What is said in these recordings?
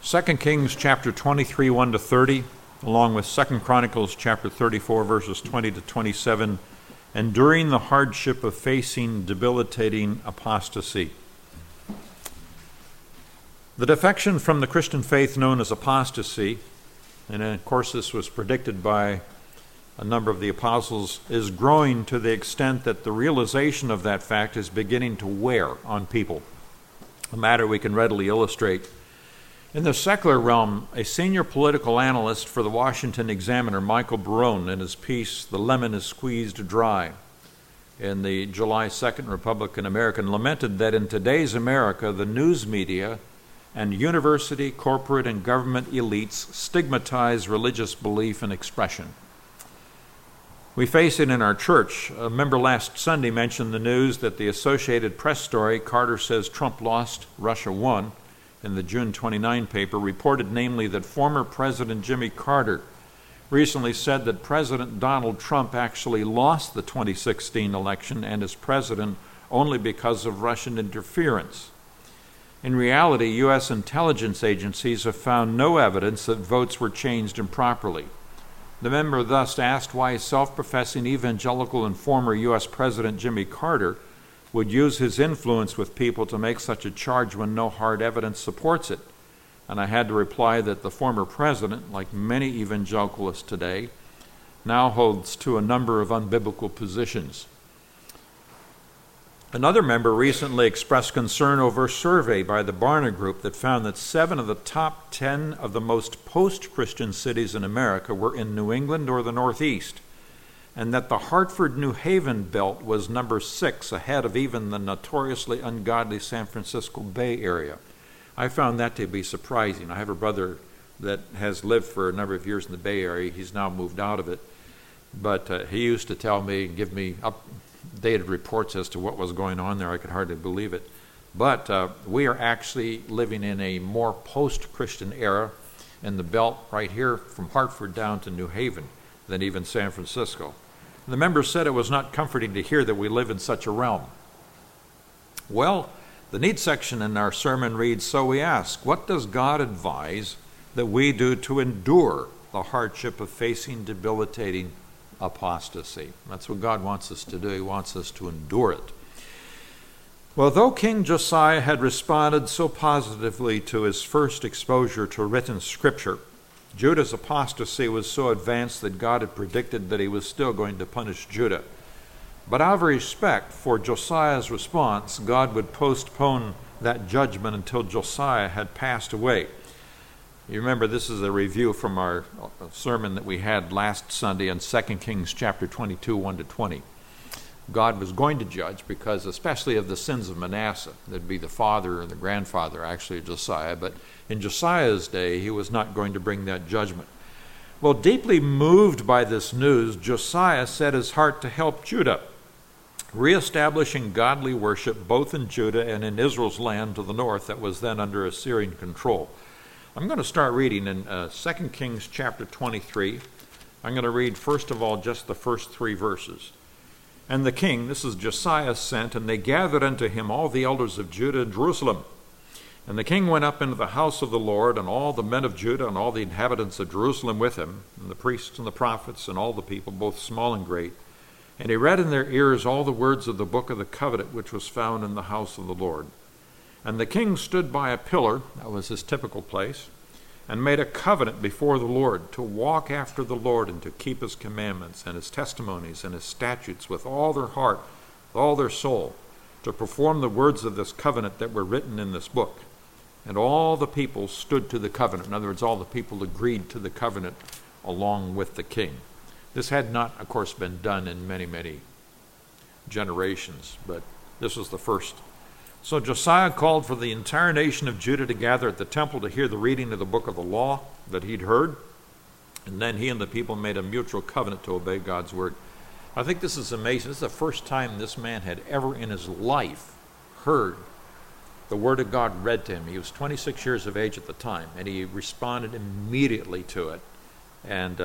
2 Kings chapter 23, 1 to 30, along with 2 Chronicles chapter 34, verses 20 to 27, enduring the hardship of facing debilitating apostasy. The defection from the Christian faith known as apostasy, and of course this was predicted by a number of the apostles, is growing to the extent that the realization of that fact is beginning to wear on people, a matter we can readily illustrate. In the secular realm, a senior political analyst for the Washington Examiner, Michael Barone, in his piece, "The Lemon is Squeezed Dry," in the July 2nd Republican American, lamented that in today's America, the news media and university, corporate, and government elites stigmatize religious belief and expression. We face it in our church. A member last Sunday mentioned the news that the Associated Press story, "Carter Says Trump Lost, Russia Won," in the June 29 paper, reported namely that former President Jimmy Carter recently said that President Donald Trump actually lost the 2016 election and is president only because of Russian interference. In reality, U.S. intelligence agencies have found no evidence that votes were changed improperly. The member thus asked why self-professing evangelical and former U.S. President Jimmy Carter would use his influence with people to make such a charge when no hard evidence supports it. And I had to reply that the former president, like many evangelicalists today, now holds to a number of unbiblical positions. Another member recently expressed concern over a survey by the Barna Group that found that 7 of the top 10 of the most post-Christian cities in America were in New England or the Northeast, and that the Hartford-New Haven belt was number 6, ahead of even the notoriously ungodly San Francisco Bay Area. I found that to be surprising. I have a brother that has lived for a number of years in the Bay Area. He's now moved out of it, but he used to tell me, give me updated reports as to what was going on there. I could hardly believe it. But we are actually living in a more post-Christian era in the belt right here from Hartford down to New Haven than even San Francisco. The members said it was not comforting to hear that we live in such a realm. Well, the need section in our sermon reads, "So we ask, what does God advise that we do to endure the hardship of facing debilitating apostasy?" That's what God wants us to do. He wants us to endure it. Well, though King Josiah had responded so positively to his first exposure to written scripture, Judah's apostasy was so advanced that God had predicted that he was still going to punish Judah. But out of respect for Josiah's response, God would postpone that judgment until Josiah had passed away. You remember, this is a review from our sermon that we had last Sunday in 2 Kings chapter 22, 1 to 20. God was going to judge because, especially of the sins of Manasseh, that'd be the father and the grandfather, actually, of Josiah. But in Josiah's day, he was not going to bring that judgment. Well, deeply moved by this news, Josiah set his heart to help Judah, reestablishing godly worship both in Judah and in Israel's land to the north that was then under Assyrian control. I'm going to start reading in 2 Kings chapter 23. I'm going to read, first of all, just the first 3 verses. "And the king," this is Josiah, "sent, and they gathered unto him all the elders of Judah and Jerusalem. And the king went up into the house of the Lord, and all the men of Judah and all the inhabitants of Jerusalem with him, and the priests and the prophets and all the people, both small and great. And he read in their ears all the words of the book of the covenant which was found in the house of the Lord. And the king stood by a pillar," that was his typical place, "and made a covenant before the Lord to walk after the Lord and to keep his commandments and his testimonies and his statutes with all their heart, with all their soul, to perform the words of this covenant that were written in this book. And all the people stood to the covenant." In other words, all the people agreed to the covenant along with the king. This had not, of course, been done in many, many generations, but this was the first. "So Josiah called for the entire nation of Judah to gather at the temple to hear the reading of the book of the law that he'd heard. And then he and the people made a mutual covenant to obey God's word." I think this is amazing. This is the first time this man had ever in his life heard the word of God read to him. He was 26 years of age at the time, and he responded immediately to it. And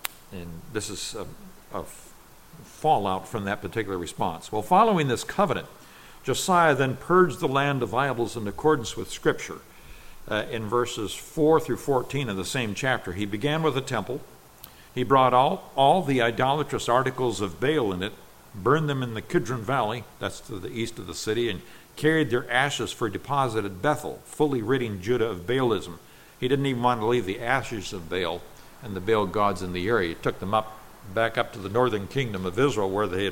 this is a fallout from that particular response. Well, following this covenant, Josiah then purged the land of idols in accordance with Scripture. in verses 4 through 14 of the same chapter. He began with the temple. He brought all the idolatrous articles of Baal in it, burned them in the Kidron Valley, that's to the east of the city, and carried their ashes for deposit at Bethel, fully ridding Judah of Baalism. He didn't even want to leave the ashes of Baal and the Baal gods in the area. He took them back up to the northern kingdom of Israel, where they'd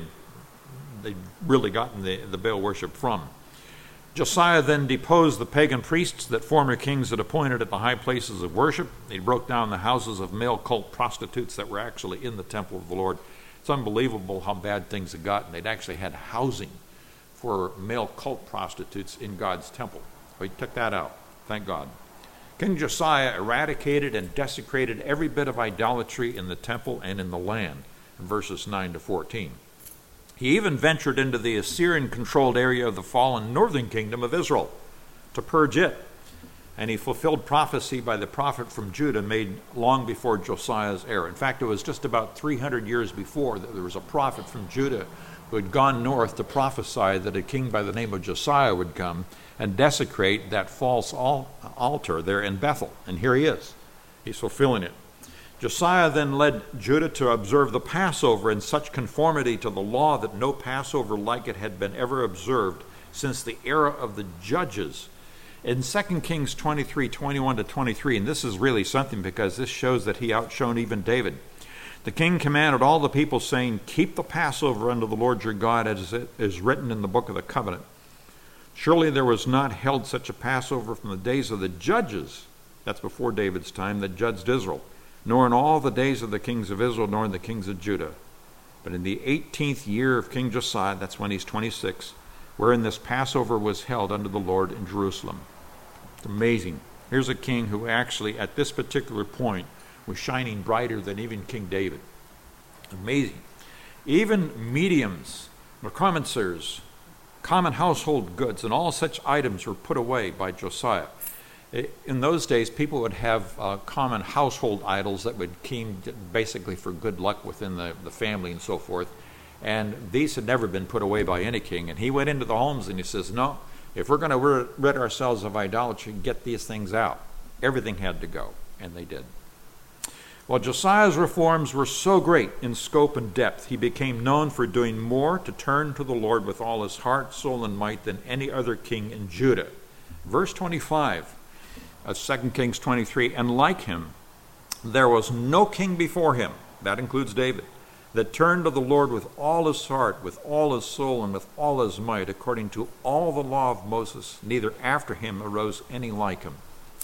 really gotten the Baal worship from. Josiah then deposed the pagan priests that former kings had appointed at the high places of worship. He broke down the houses of male cult prostitutes that were actually in the temple of the Lord. It's unbelievable how bad things had gotten. They'd actually had housing for male cult prostitutes in God's temple. But he took that out, thank God. King Josiah eradicated and desecrated every bit of idolatry in the temple and in the land, in verses 9 to 14. He even ventured into the Assyrian-controlled area of the fallen northern kingdom of Israel to purge it. And he fulfilled prophecy by the prophet from Judah made long before Josiah's era. In fact, it was just about 300 years before that there was a prophet from Judah who had gone north to prophesy that a king by the name of Josiah would come and desecrate that false altar there in Bethel. And here he is. He's fulfilling it. Josiah then led Judah to observe the Passover in such conformity to the law that no Passover like it had been ever observed since the era of the judges. In 2 Kings 23, 21 to 23, and this is really something because this shows that he outshone even David. The king commanded all the people, saying, "Keep the Passover unto the Lord your God, as it is written in the book of the covenant. Surely there was not held such a Passover from the days of the judges," that's before David's time, "that judged Israel, nor in all the days of the kings of Israel, nor in the kings of Judah. But in the 18th year of King Josiah," that's when he's 26, "wherein this Passover was held unto the Lord in Jerusalem." It's amazing. Here's a king who actually, at this particular point, was shining brighter than even King David. Amazing. Even mediums, necromancers, common household goods, and all such items were put away by Josiah. In those days, people would have common household idols that would came basically for good luck within the family and so forth. And these had never been put away by any king. And he went into the homes and he says, "No, if we're going to rid ourselves of idolatry, get these things out." Everything had to go, and they did. Well, Josiah's reforms were so great in scope and depth, he became known for doing more to turn to the Lord with all his heart, soul, and might than any other king in Judah. Verse 25 of 2 Kings 23, "And like him, there was no king before him," that includes David, "that turned to the Lord with all his heart, with all his soul, and with all his might, according to all the law of Moses. Neither after him arose any like him."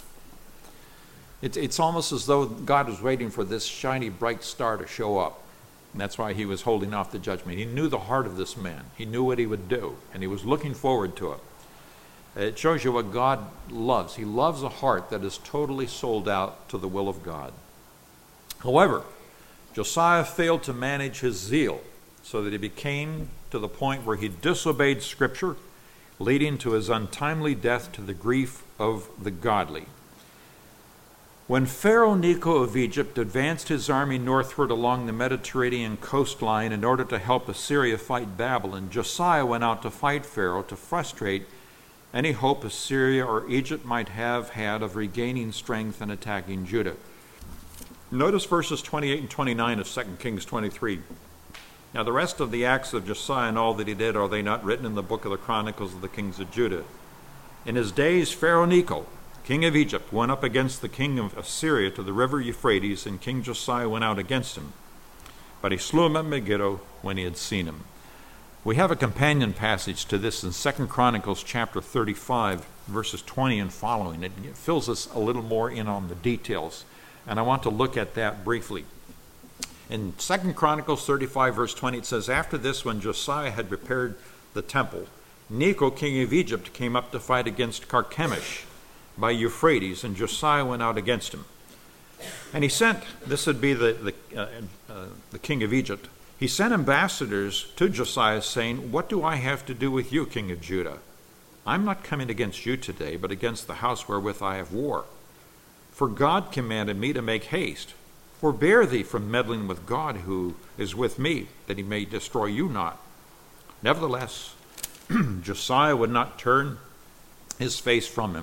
It's almost as though God was waiting for this shiny, bright star to show up. And that's why he was holding off the judgment. He knew the heart of this man. He knew what he would do, and he was looking forward to it. It shows you what God loves. He loves a heart that is totally sold out to the will of God. However, Josiah failed to manage his zeal, so that he became to the point where he disobeyed Scripture, leading to his untimely death to the grief of the godly. When Pharaoh Necho of Egypt advanced his army northward along the Mediterranean coastline in order to help Assyria fight Babylon, Josiah went out to fight Pharaoh to frustrate any hope Assyria or Egypt might have had of regaining strength and attacking Judah. Notice verses 28 and 29 of 2 Kings 23. "Now the rest of the acts of Josiah and all that he did, are they not written in the book of the Chronicles of the kings of Judah? In his days Pharaoh Necho, king of Egypt, went up against the king of Assyria to the river Euphrates, and King Josiah went out against him. But he slew him at Megiddo when he had seen him." We have a companion passage to this in 2 Chronicles chapter 35, verses 20 and following. It fills us a little more in on the details, and I want to look at that briefly. In 2 Chronicles 35, verse 20, it says, "After this, when Josiah had repaired the temple, Necho, king of Egypt, came up to fight against Carchemish by Euphrates, and Josiah went out against him. And he sent," this would be the king of Egypt, "he sent ambassadors to Josiah, saying, 'What do I have to do with you, king of Judah? I'm not coming against you today, but against the house wherewith I have war. For God commanded me to make haste. Forbear thee from meddling with God, who is with me, that he may destroy you not.' Nevertheless, Josiah would not turn his face from him,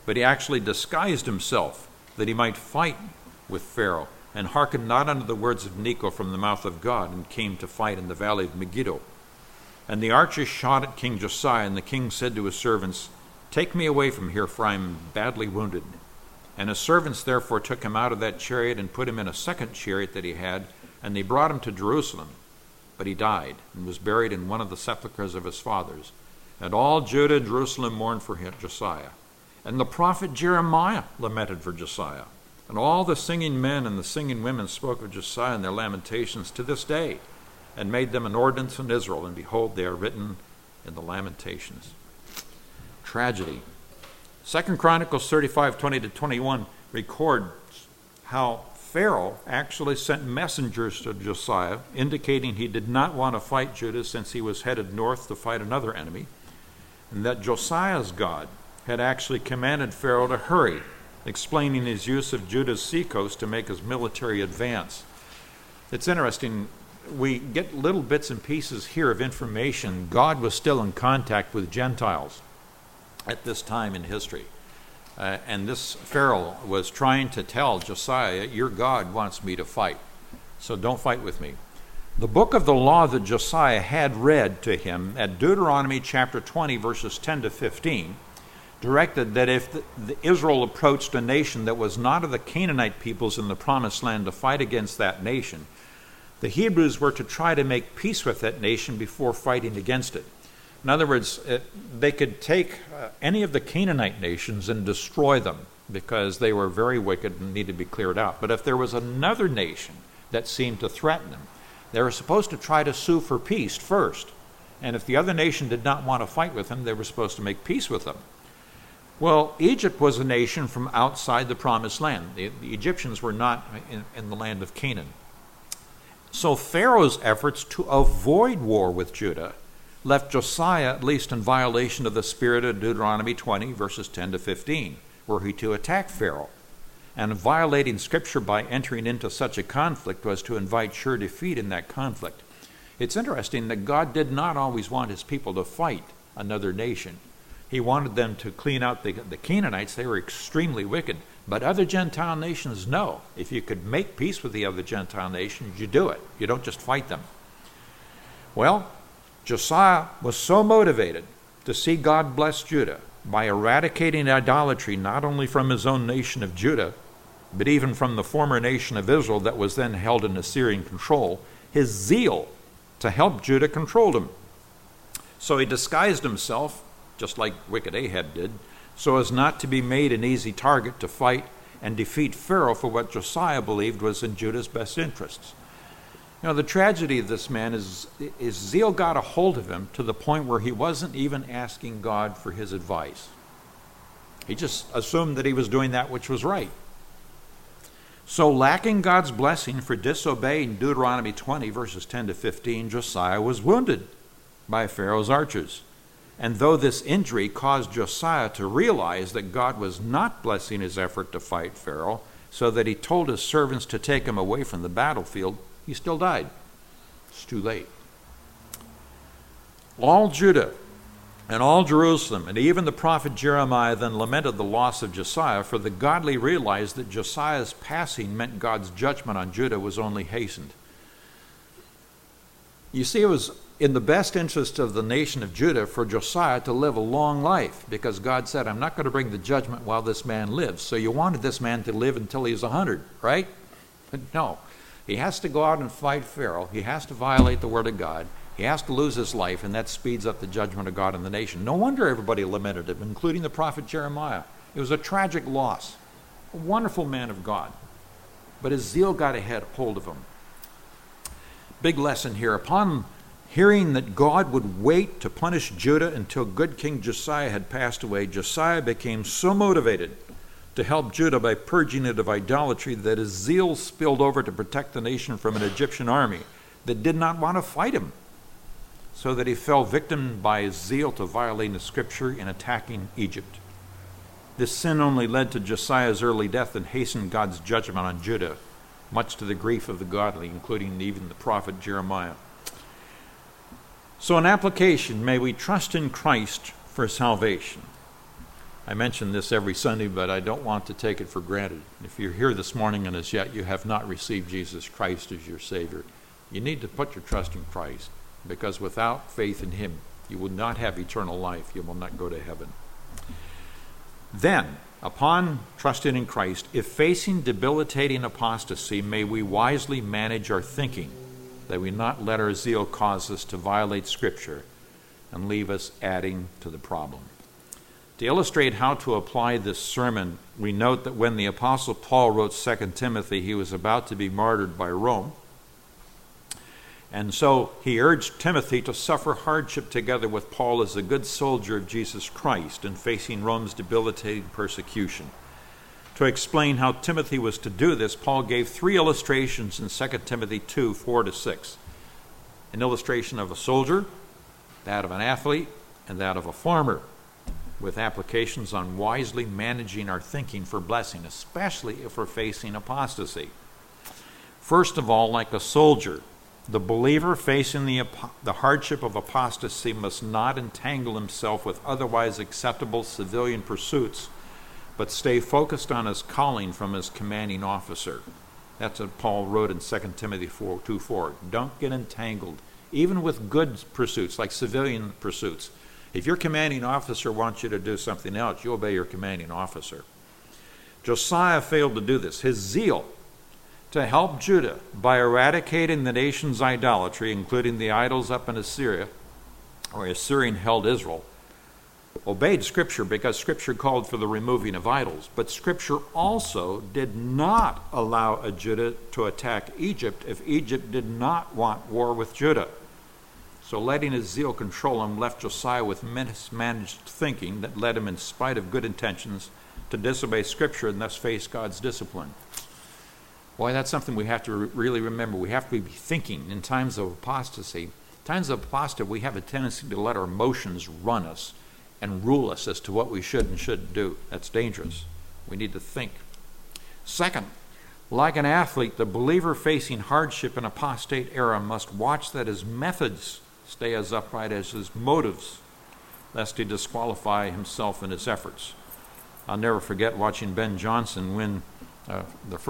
but he actually disguised himself that he might fight with Pharaoh, and hearkened not unto the words of Necho from the mouth of God, and came to fight in the valley of Megiddo. And the archers shot at King Josiah, and the king said to his servants, Take me away from here, for I am badly wounded. And his servants therefore took him out of that chariot, and put him in a second chariot that he had, and they brought him to Jerusalem. But he died, and was buried in one of the sepulchres of his fathers. And all Judah and Jerusalem mourned for Josiah. And the prophet Jeremiah lamented for Josiah. And all the singing men and the singing women spoke of Josiah in their lamentations to this day, and made them an ordinance in Israel. And behold, they are written in the Lamentations. Tragedy. 2 Chronicles 35:20-21 records how Pharaoh actually sent messengers to Josiah, indicating he did not want to fight Judah since he was headed north to fight another enemy, and that Josiah's God had actually commanded Pharaoh to hurry, explaining his use of Judah's seacoast to make his military advance. It's interesting, we get little bits and pieces here of information. God was still in contact with Gentiles at this time in history. And this Pharaoh was trying to tell Josiah, your God wants me to fight, so don't fight with me. The book of the law that Josiah had read to him at Deuteronomy chapter 20, verses 10-15, directed that if Israel approached a nation that was not of the Canaanite peoples in the promised land to fight against that nation, the Hebrews were to try to make peace with that nation before fighting against it. In other words, they could take any of the Canaanite nations and destroy them because they were very wicked and needed to be cleared out. But if there was another nation that seemed to threaten them, they were supposed to try to sue for peace first. And if the other nation did not want to fight with them, they were supposed to make peace with them. Well, Egypt was a nation from outside the promised land. The Egyptians were not in the land of Canaan. So Pharaoh's efforts to avoid war with Judah left Josiah at least in violation of the spirit of Deuteronomy 20, verses 10-15, were he to attack Pharaoh. And violating Scripture by entering into such a conflict was to invite sure defeat in that conflict. It's interesting that God did not always want his people to fight another nation. He wanted them to clean out the Canaanites. They were extremely wicked. But other Gentile nations, no. If you could make peace with the other Gentile nations, you do it. You don't just fight them. Well, Josiah was so motivated to see God bless Judah by eradicating idolatry not only from his own nation of Judah, but even from the former nation of Israel that was then held in Assyrian control. His zeal to help Judah controlled him. So he disguised himself, just like wicked Ahab did, so as not to be made an easy target to fight and defeat Pharaoh for what Josiah believed was in Judah's best interests. You know, the tragedy of this man is zeal got a hold of him to the point where he wasn't even asking God for his advice. He just assumed that he was doing that which was right. So lacking God's blessing for disobeying Deuteronomy 20, verses 10-15, Josiah was wounded by Pharaoh's archers. And though this injury caused Josiah to realize that God was not blessing his effort to fight Pharaoh, so that he told his servants to take him away from the battlefield, he still died. It's too late. All Judah and all Jerusalem, and even the prophet Jeremiah, then lamented the loss of Josiah, for the godly realized that Josiah's passing meant God's judgment on Judah was only hastened. You see, it was in the best interest of the nation of Judah for Josiah to live a long life, because God said, I'm not going to bring the judgment while this man lives. So you wanted this man to live until he was 100, right? But no. He has to go out and fight Pharaoh. He has to violate the word of God. He has to lose his life, and that speeds up the judgment of God in the nation. No wonder everybody lamented him, including the prophet Jeremiah. It was a tragic loss. A wonderful man of God. But his zeal got a hold of him. Big lesson here. Upon hearing that God would wait to punish Judah until good King Josiah had passed away, Josiah became so motivated to help Judah by purging it of idolatry that his zeal spilled over to protect the nation from an Egyptian army that did not want to fight him, so that he fell victim by his zeal to violating the Scripture in attacking Egypt. This sin only led to Josiah's early death and hastened God's judgment on Judah, much to the grief of the godly, including even the prophet Jeremiah. So in application, may we trust in Christ for salvation. I mention this every Sunday, but I don't want to take it for granted. If you're here this morning and as yet you have not received Jesus Christ as your Savior, you need to put your trust in Christ, because without faith in him, you will not have eternal life. You will not go to heaven. Then, upon trusting in Christ, if facing debilitating apostasy, may we wisely manage our thinking, that we not let our zeal cause us to violate Scripture and leave us adding to the problem. To illustrate how to apply this sermon, we note that when the Apostle Paul wrote 2 Timothy, he was about to be martyred by Rome. And so he urged Timothy to suffer hardship together with Paul as a good soldier of Jesus Christ in facing Rome's debilitating persecution. To explain how Timothy was to do this, Paul gave 3 illustrations in 2 Timothy 2, 4-6. An illustration of a soldier, that of an athlete, and that of a farmer, with applications on wisely managing our thinking for blessing, especially if we're facing apostasy. First of all, like a soldier, the believer facing the hardship of apostasy must not entangle himself with otherwise acceptable civilian pursuits, but stay focused on his calling from his commanding officer. That's what Paul wrote in 2 Timothy 2:4. Don't get entangled, even with good pursuits, like civilian pursuits. If your commanding officer wants you to do something else, you obey your commanding officer. Josiah failed to do this. His zeal to help Judah by eradicating the nation's idolatry, including the idols up in Assyria, or Assyrian held Israel, obeyed Scripture because Scripture called for the removing of idols. But Scripture also did not allow Judah to attack Egypt if Egypt did not want war with Judah. So letting his zeal control him left Josiah with mismanaged thinking that led him, in spite of good intentions, to disobey Scripture and thus face God's discipline. Boy, that's something we have to really remember. We have to be thinking in times of apostasy. Times of apostasy, we have a tendency to let our emotions run us and rule us as to what we should and shouldn't do. That's dangerous. We need to think. Second, like an athlete, the believer facing hardship in apostate era must watch that his methods stay as upright as his motives, lest he disqualify himself in his efforts. I'll never forget watching Ben Johnson win the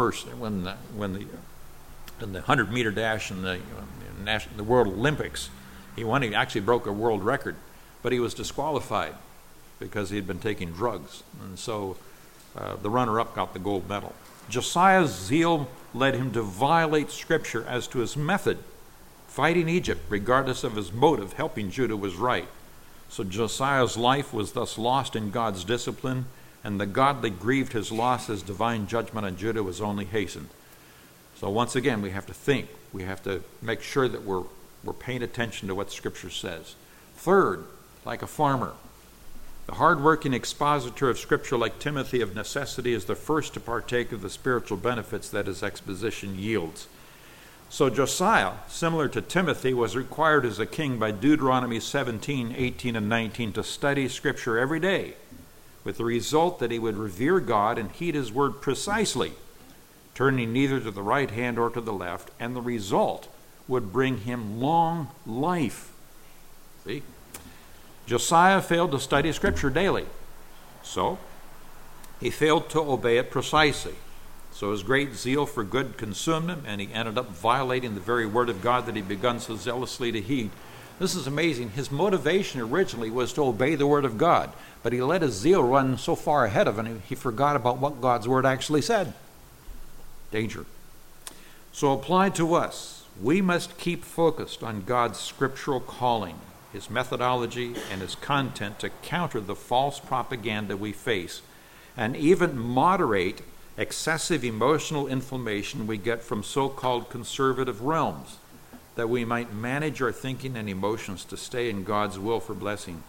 100-meter dash in the World Olympics. He won. He actually broke a world record, but he was disqualified because he had been taking drugs. And so the runner-up got the gold medal. Josiah's zeal led him to violate Scripture as to his method. Fighting Egypt, regardless of his motive, helping Judah, was right. So Josiah's life was thus lost in God's discipline, and the godly grieved his loss as divine judgment on Judah was only hastened. So once again, we have to think. We have to make sure that we're paying attention to what Scripture says. Third, like a farmer, the hard-working expositor of Scripture, like Timothy, of necessity is the first to partake of the spiritual benefits that his exposition yields. So Josiah, similar to Timothy, was required as a king by Deuteronomy 17, 18, and 19 to study Scripture every day, with the result that he would revere God and heed his word precisely, turning neither to the right hand or to the left, and the result would bring him long life. See? Josiah failed to study Scripture daily, so he failed to obey it precisely. So his great zeal for good consumed him, and he ended up violating the very word of God that he begun so zealously to heed. This is amazing. His motivation originally was to obey the word of God, but he let his zeal run so far ahead of him, he forgot about what God's word actually said. Danger. So applied to us, we must keep focused on God's scriptural calling, his methodology, and his content to counter the false propaganda we face, and even moderate excessive emotional inflammation we get from so-called conservative realms, that we might manage our thinking and emotions to stay in God's will for blessing.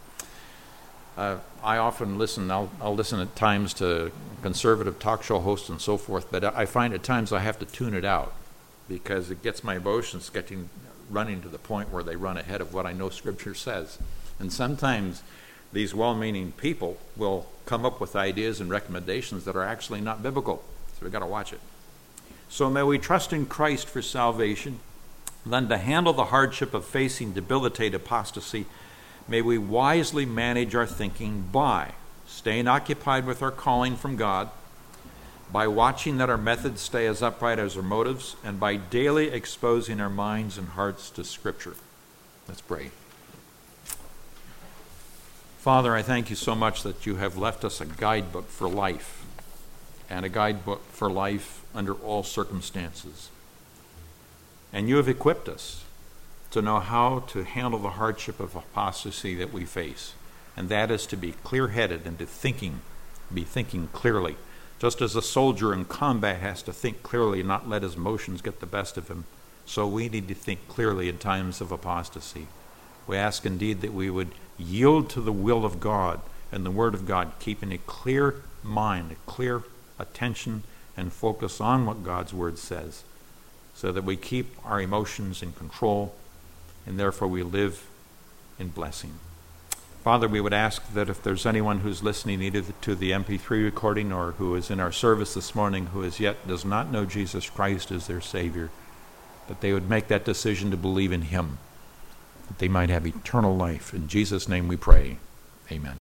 I often listen, I'll listen at times to conservative talk show hosts and so forth, but I find at times I have to tune it out because it gets my emotions running to the point where they run ahead of what I know Scripture says. And sometimes these well-meaning people will come up with ideas and recommendations that are actually not biblical. So we've got to watch it. So may we trust in Christ for salvation. Then to handle the hardship of facing debilitated apostasy, may we wisely manage our thinking by staying occupied with our calling from God, by watching that our methods stay as upright as our motives, and by daily exposing our minds and hearts to Scripture. Let's pray. Father, I thank you so much that you have left us a guidebook for life, and a guidebook for life under all circumstances. And you have equipped us to know how to handle the hardship of apostasy that we face, and that is to be clear-headed and to be thinking clearly. Just as a soldier in combat has to think clearly and not let his emotions get the best of him, so we need to think clearly in times of apostasy. We ask indeed that we would yield to the will of God and the Word of God, keeping a clear mind, a clear attention, and focus on what God's Word says, so that we keep our emotions in control, and therefore we live in blessing. Father, we would ask that if there's anyone who's listening either to the MP3 recording or who is in our service this morning who as yet does not know Jesus Christ as their Savior, that they would make that decision to believe in Him, that they might have eternal life. In Jesus' name we pray. Amen.